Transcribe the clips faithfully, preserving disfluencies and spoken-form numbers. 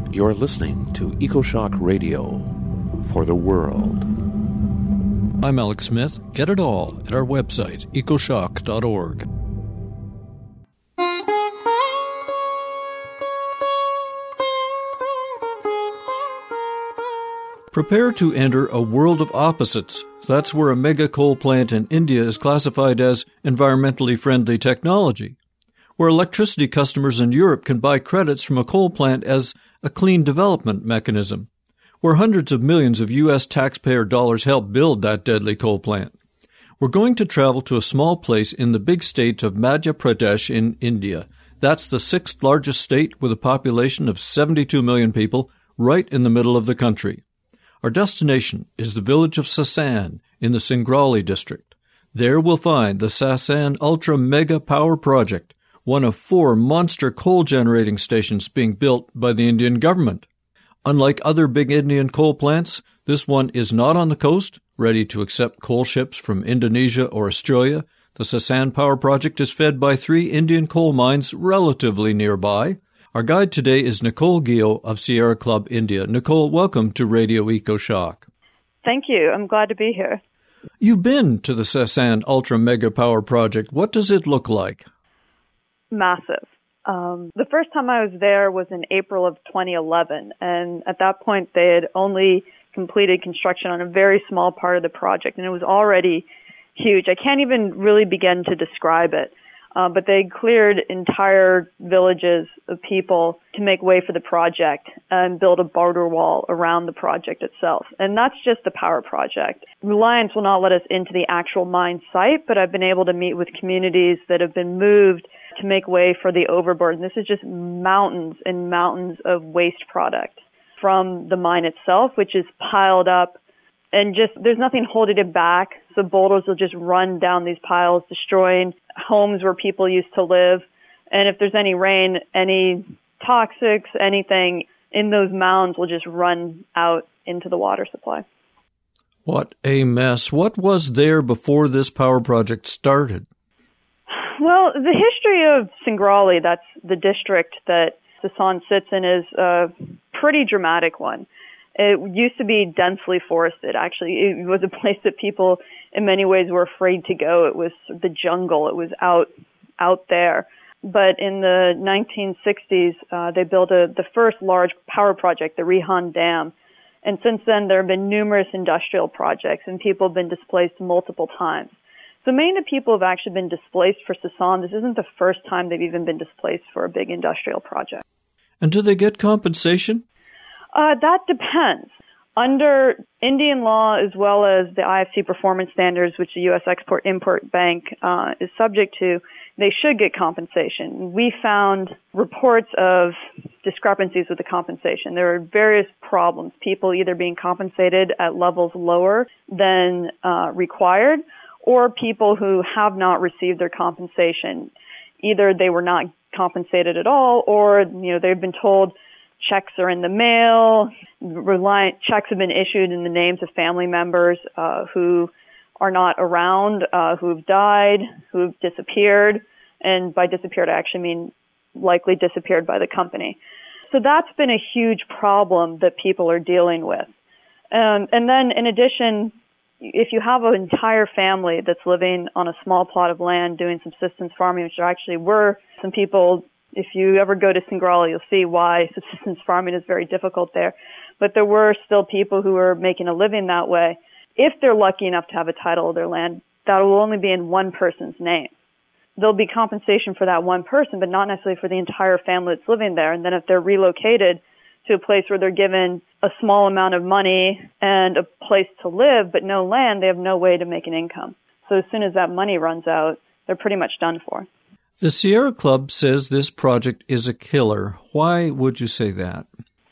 You're listening to EcoShock Radio for the world. I'm Alex Smith. Get it all at our website, ecoshock dot org. Prepare to enter a world of opposites. That's where a mega coal plant in India is classified as environmentally friendly technology, where electricity customers in Europe can buy credits from a coal plant as a clean development mechanism, where hundreds of millions of U S taxpayer dollars help build that deadly coal plant. We're going to travel to a small place in the big state of Madhya Pradesh in India. That's the sixth largest state with a population of seventy-two million people, right in the middle of the country. Our destination is the village of Sasan in the Singrauli district. There we'll find the Sasan Ultra Mega Power Project, one of four monster coal-generating stations being built by the Indian government. Unlike other big Indian coal plants, this one is not on the coast, ready to accept coal ships from Indonesia or Australia. The Sasan Power Project is fed by three Indian coal mines relatively nearby. Our guide today is Nicole Gio of Sierra Club India. Nicole, welcome to Radio EcoShock. Thank you. I'm glad to be here. You've been to the Sasan Ultra Mega Power Project. What does it look like? Massive. Um, the first time I was there was in April of twenty eleven, and at that point they had only completed construction on a very small part of the project, and it was already huge. I can't even really begin to describe it, uh, but they cleared entire villages of people to make way for the project and build a border wall around the project itself. And that's just the power project. Reliance will not let us into the actual mine site, but I've been able to meet with communities that have been moved to make way for the overburden. This is just mountains and mountains of waste product from the mine itself, which is piled up, and just there's nothing holding it back. So boulders will just run down these piles, destroying homes where people used to live. And if there's any rain, any toxics, anything in those mounds will just run out into the water supply. What a mess. What was there before this power project started? Well, the history of Singrauli, that's the district that Sasan sits in, is a pretty dramatic one. It used to be densely forested. Actually, it was a place that people in many ways were afraid to go. It was the jungle. It was out out there. But in the nineteen sixties, uh, they built a, the first large power project, the Rihan Dam. And since then, there have been numerous industrial projects, and people have been displaced multiple times. So many of the people have actually been displaced for Sasan. This isn't the first time they've even been displaced for a big industrial project. And do they get compensation? Uh, that depends. Under Indian law, as well as the I F C performance standards, which the U S Export-Import Bank uh, is subject to, they should get compensation. We found reports of discrepancies with the compensation. There are various problems, people either being compensated at levels lower than uh, required, or people who have not received their compensation. Either they were not compensated at all, or you know they've been told checks are in the mail. Reliant checks have been issued in the names of family members uh, who are not around, uh, who have died, who have disappeared. And by disappeared, I actually mean likely disappeared by the company. So that's been a huge problem that people are dealing with. Um, and then in addition, if you have an entire family that's living on a small plot of land doing subsistence farming, which there actually were some people, if you ever go to Singrauli, you'll see why subsistence farming is very difficult there. But there were still people who were making a living that way. If they're lucky enough to have a title of their land, that will only be in one person's name. There'll be compensation for that one person, but not necessarily for the entire family that's living there. And then if they're relocated to a place where they're given a small amount of money and a place to live, but no land, they have no way to make an income. So as soon as that money runs out, they're pretty much done for. The Sierra Club says this project is a killer. Why would you say that?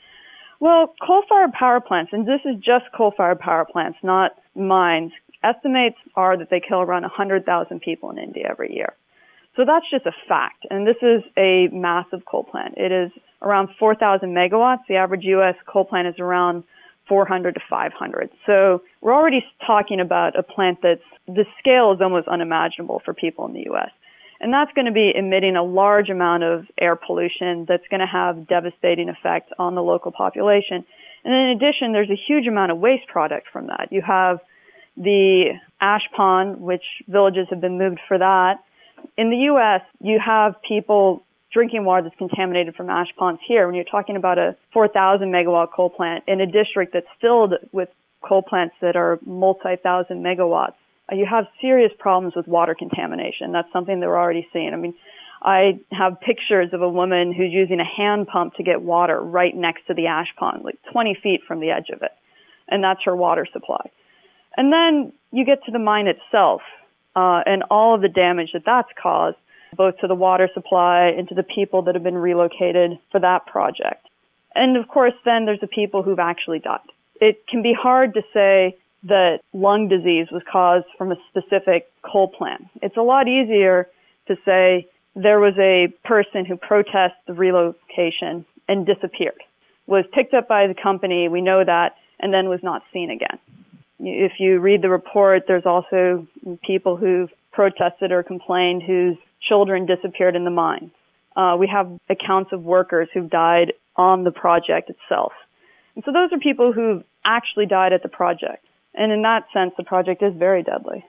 Well, coal-fired power plants, and this is just coal-fired power plants, not mines, estimates are that they kill around one hundred thousand people in India every year. So that's just a fact. And this is a massive coal plant. It is around four thousand megawatts. The average U S coal plant is around four hundred to five hundred. So we're already talking about a plant that's, the scale is almost unimaginable for people in the U S. And that's going to be emitting a large amount of air pollution that's going to have devastating effects on the local population. And in addition, there's a huge amount of waste product from that. You have the ash pond, which villages have been moved for that. In the U S, you have people drinking water that's contaminated from ash ponds here. When you're talking about a four thousand megawatt coal plant in a district that's filled with coal plants that are multi-thousand megawatts, you have serious problems with water contamination. That's something that we're already seeing. I mean, I have pictures of a woman who's using a hand pump to get water right next to the ash pond, like twenty feet from the edge of it. And that's her water supply. And then you get to the mine itself, uh, and all of the damage that that's caused, both to the water supply and to the people that have been relocated for that project. And of course, then there's the people who've actually died. It can be hard to say that lung disease was caused from a specific coal plant. It's a lot easier to say there was a person who protested the relocation and disappeared, was picked up by the company, we know that, and then was not seen again. If you read the report, there's also people who've protested or complained whose children disappeared in the mine. Uh, we have accounts of workers who've died on the project itself. And so those are people who've actually died at the project. And in that sense, the project is very deadly.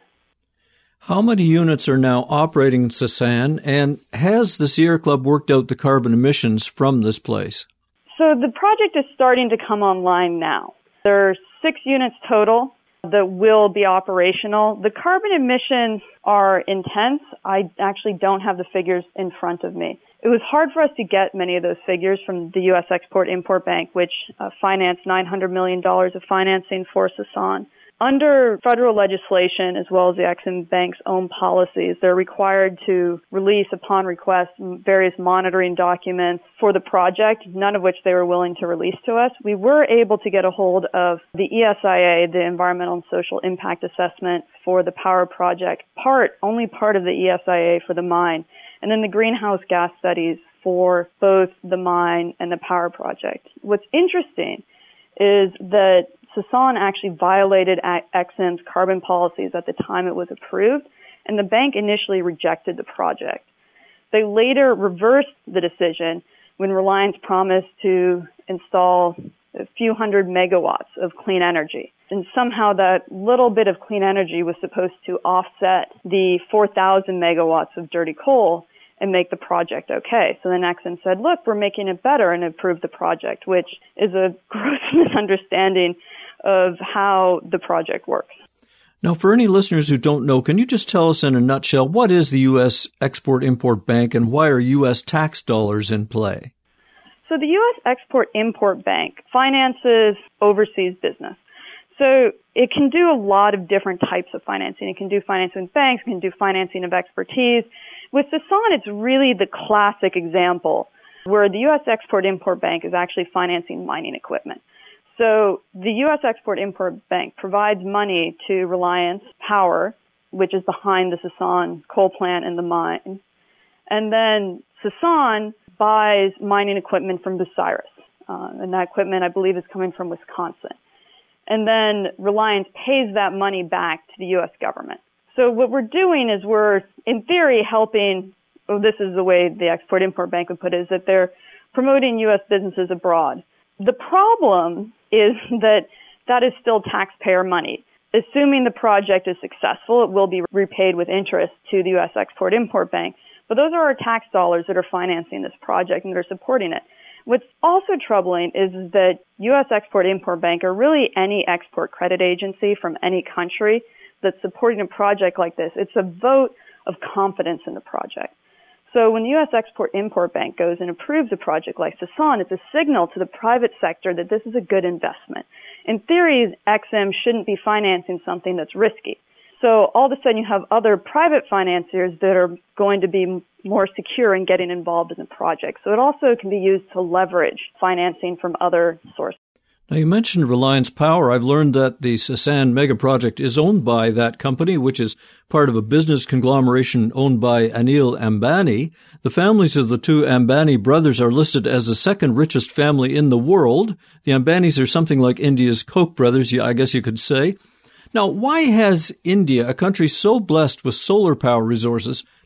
How many units are now operating in Sasan, and has the Sierra Club worked out the carbon emissions from this place? So the project is starting to come online now. There are six units total that will be operational. The carbon emissions are intense. I actually don't have the figures in front of me. It was hard for us to get many of those figures from the U S Export-Import Bank, which uh, financed nine hundred million dollars of financing for Sasan. Under federal legislation, as well as the Ex-Im Bank's own policies, they're required to release, upon request, various monitoring documents for the project, none of which they were willing to release to us. We were able to get a hold of the E S I A, the Environmental and Social Impact Assessment for the power project, part, only part of the E S I A for the mine, and then the greenhouse gas studies for both the mine and the power project. What's interesting is that Sasan actually violated Ex-Im's carbon policies at the time it was approved, and the bank initially rejected the project. They later reversed the decision when Reliance promised to install a few hundred megawatts of clean energy. And somehow that little bit of clean energy was supposed to offset the four thousand megawatts of dirty coal and make the project okay. So then Ex-Im said, look, we're making it better, and approved the project, which is a gross misunderstanding of how the project works. Now, for any listeners who don't know, can you just tell us in a nutshell, what is the U S Export-Import Bank and why are U S tax dollars in play? So the U S Export-Import Bank finances overseas business. So it can do a lot of different types of financing. It can do financing with banks, it can do financing of expertise. With Sasan, it's really the classic example where the U S Export-Import Bank is actually financing mining equipment. So the U S Export-Import Bank provides money to Reliance Power, which is behind the Sasan coal plant and the mine. And then Sasan buys mining equipment from Bucyrus. Uh, and that equipment, I believe, is coming from Wisconsin. And then Reliance pays that money back to the U S government. So what we're doing is we're, in theory, helping, well, this is the way the Export-Import Bank would put it, is that they're promoting U S businesses abroad. The problem is that that is still taxpayer money. Assuming the project is successful, it will be repaid with interest to the U S Export-Import Bank. But those are our tax dollars that are financing this project and that are supporting it. What's also troubling is that U S Export-Import Bank, or really any export credit agency from any country that's supporting a project like this, it's a vote of confidence in the project. So when the U S Export-Import Bank goes and approves a project like Sasan, it's a signal to the private sector that this is a good investment. In theory, Ex-Im shouldn't be financing something that's risky. So all of a sudden you have other private financiers that are going to be more secure in getting involved in the project. So it also can be used to leverage financing from other sources. Now, you mentioned Reliance Power. I've learned that the Sasan mega project is owned by that company, which is part of a business conglomeration owned by Anil Ambani. The families of the two Ambani brothers are listed as the second richest family in the world. The Ambanis are something like India's Koch brothers, I guess you could say. Now, why has India, a country so blessed with solar power resources,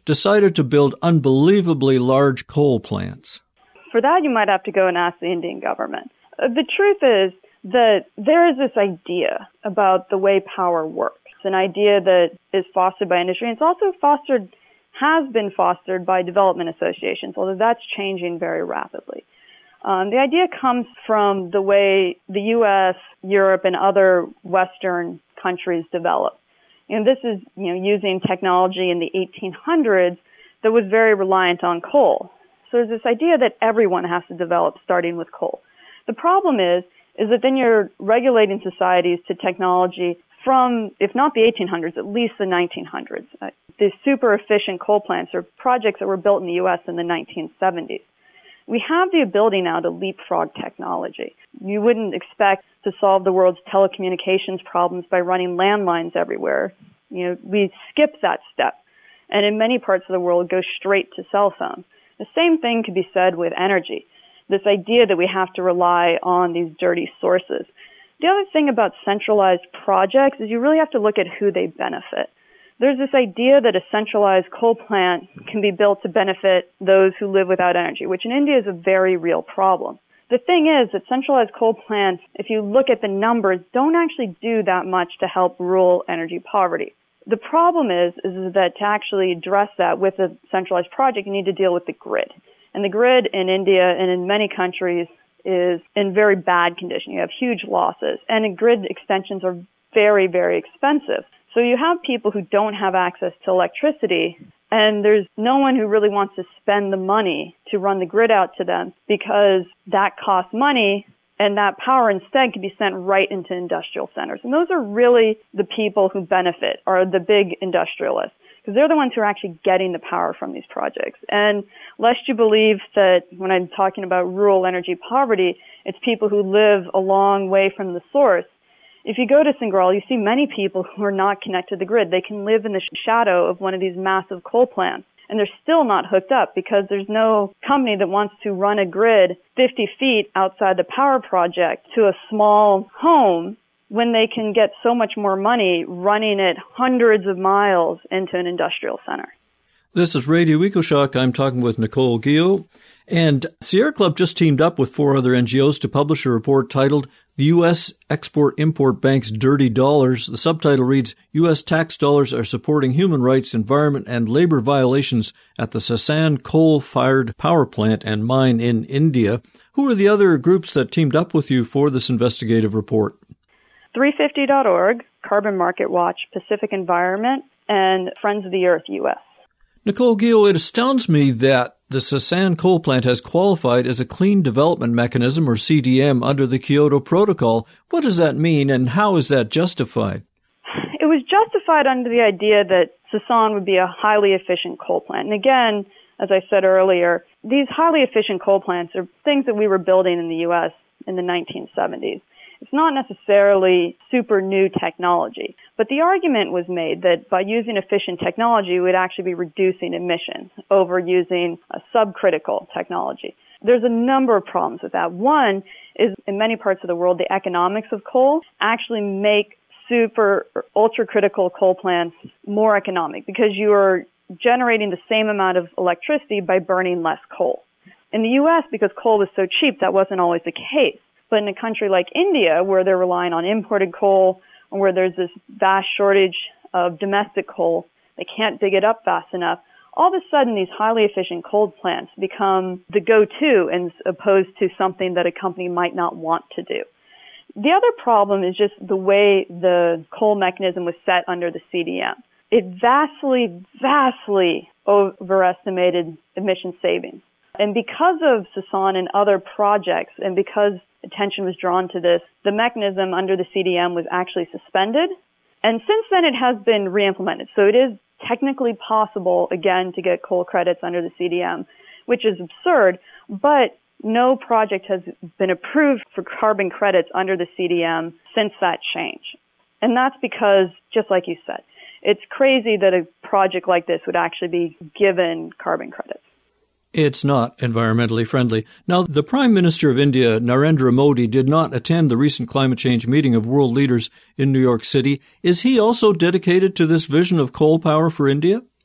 decided to build unbelievably large coal plants? For that, you might have to go and ask the Indian government. Uh, the truth is that there is this idea about the way power works. It's an idea that is fostered by industry, and it's also fostered, has been fostered by development associations, although that's changing very rapidly. Um, the idea comes from the way the U S, Europe, and other Western countries developed. And this is, you know, using technology in the eighteen hundreds that was very reliant on coal. So there's this idea that everyone has to develop starting with coal. The problem is, is that then you're regulating societies to technology from, if not the eighteen hundreds, at least the nineteen hundreds. Uh, these super efficient coal plants are projects that were built in the U S in the nineteen seventies. We have the ability now to leapfrog technology. You wouldn't expect to solve the world's telecommunications problems by running landlines everywhere. You know, we skip that step, and in many parts of the world go straight to cell phones. The same thing could be said with energy. This idea that we have to rely on these dirty sources. The other thing about centralized projects is you really have to look at who they benefit. There's this idea that a centralized coal plant can be built to benefit those who live without energy, which in India is a very real problem. The thing is that centralized coal plants, if you look at the numbers, don't actually do that much to help rural energy poverty. The problem is, is that to actually address that with a centralized project, you need to deal with the grid. And the grid in India and in many countries is in very bad condition. You have huge losses, and grid extensions are very, very expensive. So you have people who don't have access to electricity, and there's no one who really wants to spend the money to run the grid out to them because that costs money, and that power instead can be sent right into industrial centers. And those are really the people who benefit, are the big industrialists, because they're the ones who are actually getting the power from these projects. And lest you believe that when I'm talking about rural energy poverty, it's people who live a long way from the source. If you go to Singraul, you see many people who are not connected to the grid. They can live in the shadow of one of these massive coal plants, and they're still not hooked up because there's no company that wants to run a grid fifty feet outside the power project to a small home when they can get so much more money running it hundreds of miles into an industrial center. This is Radio EcoShock. I'm talking with Nicole Geo. And Sierra Club just teamed up with four other N G Os to publish a report titled The U S Export-Import Bank's Dirty Dollars. The subtitle reads, U S tax dollars are supporting human rights, environment, and labor violations at the Sassan coal-fired power plant and mine in India. Who are the other groups that teamed up with you for this investigative report? three fifty dot org, Carbon Market Watch, Pacific Environment, and Friends of the Earth U S. Nicole Geo, it astounds me that the Sassan coal plant has qualified as a Clean Development Mechanism, or C D M, under the Kyoto Protocol. What does that mean, and how is that justified? It was justified under the idea that Sassan would be a highly efficient coal plant. And again, as I said earlier, these highly efficient coal plants are things that we were building in the U S in the nineteen seventies. It's not necessarily super new technology, but the argument was made that by using efficient technology, we'd actually be reducing emissions over using a subcritical technology. There's a number of problems with that. One is in many parts of the world, the economics of coal actually make super ultra-critical coal plants more economic because you are generating the same amount of electricity by burning less coal. In the U S, because coal was so cheap, that wasn't always the case. But in a country like India, where they're relying on imported coal, or where there's this vast shortage of domestic coal, they can't dig it up fast enough, all of a sudden these highly efficient coal plants become the go-to as opposed to something that a company might not want to do. The other problem is just the way the coal mechanism was set under the C D M. It vastly, vastly overestimated emission savings. And because of Sassan and other projects, and because attention was drawn to this, the mechanism under the C D M was actually suspended. And since then, it has been re-implemented. So it is technically possible, again, to get coal credits under the C D M, which is absurd, but no project has been approved for carbon credits under the C D M since that change. And that's because, just like you said, it's crazy that a project like this would actually be given carbon credits. It's not environmentally friendly. Now, the Prime Minister of India, Narendra Modi, did not attend the recent climate change meeting of world leaders in New York City. Is he also dedicated to this vision of coal power for India?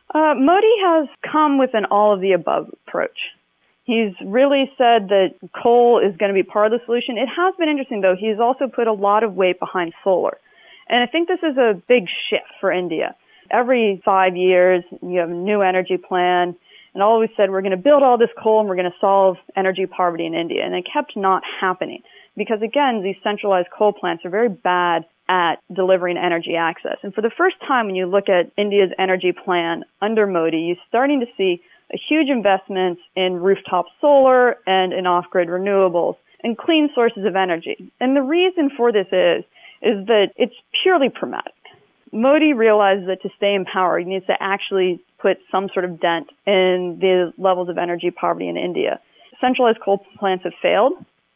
Uh, Modi has come with an all-of-the-above approach. He's really said that coal is going to be part of the solution. It has been interesting, though. He's also put a lot of weight behind solar. And I think this is a big shift for India. Every five years, you have a new energy plan, and always said, we're going to build all this coal and we're going to solve energy poverty in India. And it kept not happening because, again, these centralized coal plants are very bad at delivering energy access. And for the first time, when you look at India's energy plan under Modi, you're starting to see a huge investments in rooftop solar and in off-grid renewables and clean sources of energy. And the reason for this is, is that it's purely pragmatic. Modi realizes that to stay in power, he needs to actually put some sort of dent in the levels of energy poverty in India. Centralized coal plants have failed,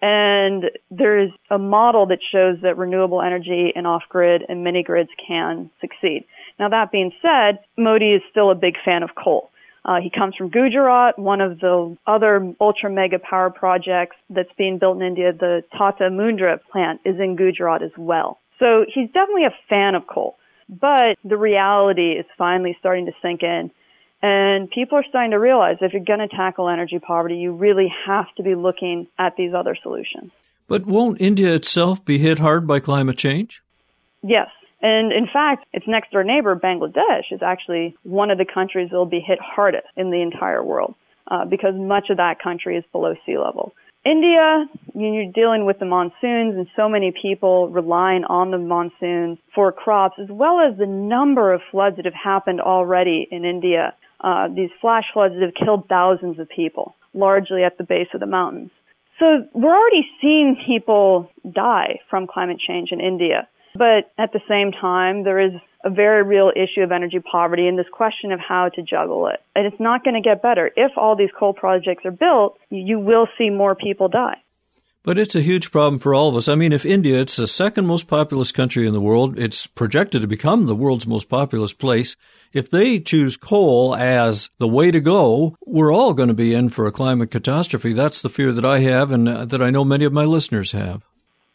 and there is a model that shows that renewable energy and off-grid and mini-grids can succeed. Now, that being said, Modi is still a big fan of coal. Uh, he comes from Gujarat, one of the other ultra-mega power projects that's being built in India. The Tata Mundra plant is in Gujarat as well. So he's definitely a fan of coal. But the reality is finally starting to sink in. And people are starting to realize if you're going to tackle energy poverty, you really have to be looking at these other solutions. But won't India itself be hit hard by climate change? Yes. And in fact, its next door neighbor, Bangladesh, is actually one of the countries that will be hit hardest in the entire world uh, because much of that country is below sea level. India, you're dealing with the monsoons and so many people relying on the monsoons for crops, as well as the number of floods that have happened already in India. Uh, these flash floods that have killed thousands of people, largely at the base of the mountains. So we're already seeing people die from climate change in India. But at the same time, there is a very real issue of energy poverty and this question of how to juggle it. And it's not going to get better. If all these coal projects are built, you will see more people die. But it's a huge problem for all of us. I mean, if India, it's the second most populous country in the world, it's projected to become the world's most populous place. If they choose coal as the way to go, we're all going to be in for a climate catastrophe. That's the fear that I have and uh, that I know many of my listeners have.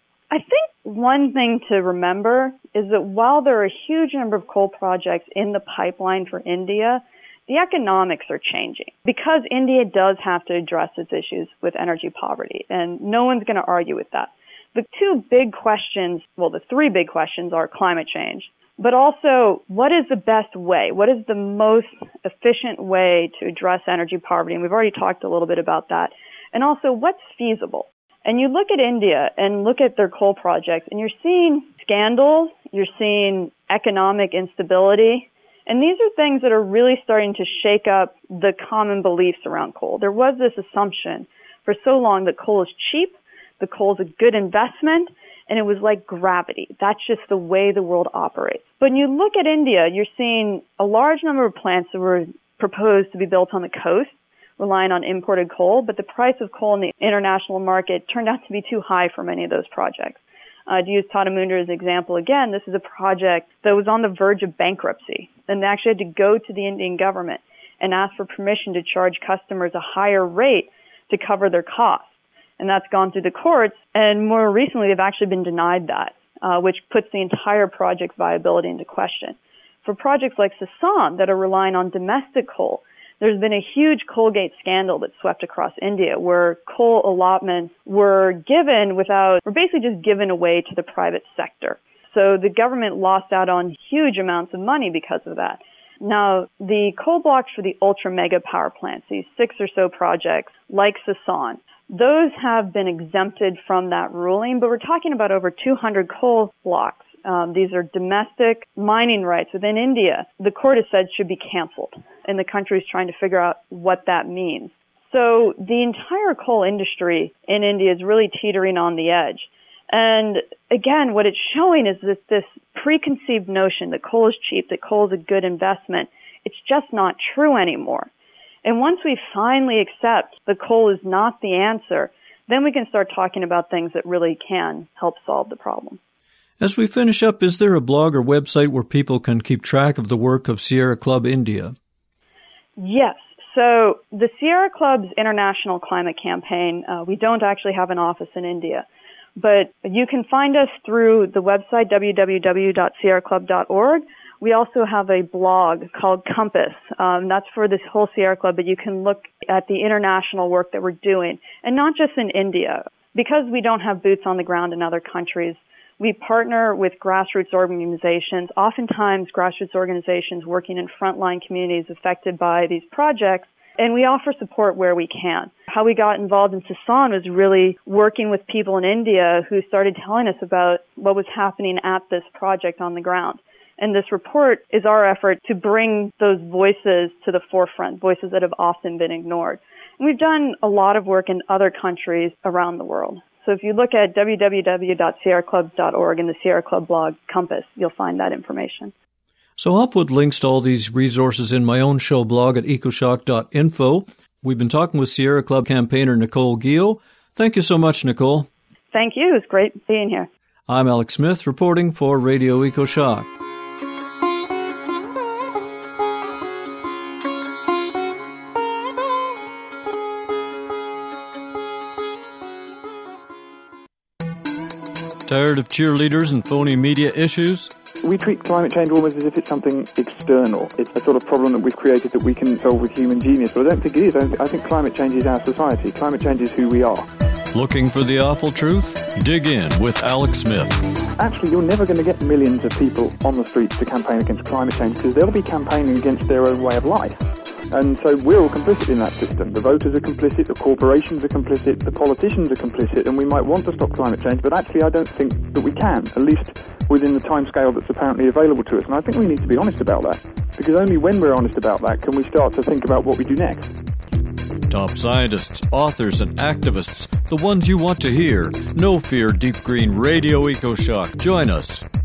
I think one thing to remember is that while there are a huge number of coal projects in the pipeline for India, the economics are changing because India does have to address its issues with energy poverty, and no one's going to argue with that. The two big questions, well, the three big questions are climate change, but also what is the best way? What is the most efficient way to address energy poverty? And we've already talked a little bit about that. And also, what's feasible? And you look at India and look at their coal projects, and you're seeing scandals, you're seeing economic instability, and these are things that are really starting to shake up the common beliefs around coal. There was this assumption for so long that coal is cheap, that coal is a good investment, and it was like gravity. That's just the way the world operates. But when you look at India, you're seeing a large number of plants that were proposed to be built on the coast, relying on imported coal, but the price of coal in the international market turned out to be too high for many of those projects. Uh, to use Tata Mundra as an example again, this is a project that was on the verge of bankruptcy, and they actually had to go to the Indian government and ask for permission to charge customers a higher rate to cover their costs. And that's gone through the courts, and more recently they've actually been denied that, uh, which puts the entire project's viability into question. For projects like Sasson that are relying on domestic coal, there's been a huge Coalgate scandal that swept across India where coal allotments were given without, were basically just given away to the private sector. So the government lost out on huge amounts of money because of that. Now, the coal blocks for the ultra mega power plants, these six or so projects like Sasson, those have been exempted from that ruling, but we're talking about over two hundred coal blocks. Um, these are domestic mining rights within India. The court has said should be canceled, and the country is trying to figure out what that means. So the entire coal industry in India is really teetering on the edge. And again, what it's showing is that this preconceived notion that coal is cheap, that coal is a good investment, it's just not true anymore. And once we finally accept that coal is not the answer, then we can start talking about things that really can help solve the problem. As we finish up, is there a blog or website where people can keep track of the work of Sierra Club India? Yes. So the Sierra Club's International Climate Campaign, uh, we don't actually have an office in India, but you can find us through the website w w w dot sierra club dot org, We also have a blog called Compass. Um, that's for this whole Sierra Club, but you can look at the international work that we're doing, and not just in India. Because we don't have boots on the ground in other countries, we partner with grassroots organizations, oftentimes grassroots organizations working in frontline communities affected by these projects, and we offer support where we can. How we got involved in CISAN was really working with people in India who started telling us about what was happening at this project on the ground. And this report is our effort to bring those voices to the forefront, voices that have often been ignored. And we've done a lot of work in other countries around the world. So if you look at w w w dot sierra club dot org and the Sierra Club blog Compass, you'll find that information. So I'll put links to all these resources in my own show blog at ecoshock dot info. We've been talking with Sierra Club campaigner Nicole Gio. Thank you so much, Nicole. Thank you. It's great being here. I'm Alex Smith, reporting for Radio EcoShock. Tired of cheerleaders and phony media issues? We treat climate change almost as if it's something external. It's a sort of problem that we've created that we can solve with human genius, but I don't think it is. I think climate change is our society. Climate change is who we are. Looking for the awful truth? Dig in with Alex Smith. Actually, you're never going to get millions of people on the streets to campaign against climate change because they'll be campaigning against their own way of life. And so we're all complicit in that system. The voters are complicit, the corporations are complicit, the politicians are complicit, and we might want to stop climate change, but actually I don't think that we can, at least within the timescale that's apparently available to us. And I think we need to be honest about that, because only when we're honest about that can we start to think about what we do next. Top scientists, authors, and activists, the ones you want to hear. No fear, Deep Green Radio EcoShock. Join us.